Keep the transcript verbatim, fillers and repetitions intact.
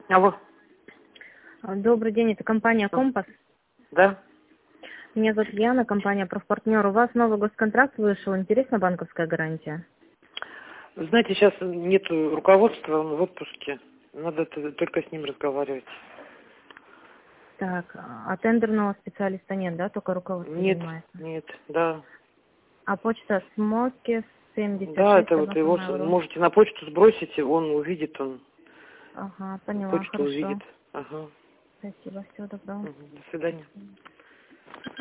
Алло. Добрый день, это компания «Компас». Да. Меня зовут Яна, компания «Профпартнер». У вас новый госконтракт вышел. Интересна банковская гарантия? Вы знаете, сейчас нет руководства, он в отпуске. Надо т- только с ним разговаривать. Так, а тендерного специалиста нет, да? Только руководство Нет, занимается. нет, да. А почта смоки семьдесят Да, шесть это вот его с- собака можете на почту сбросить, он увидит, он Ага, поняла, почту хорошо. увидит. Ага. Спасибо, всего доброго. Мгм. До свидания.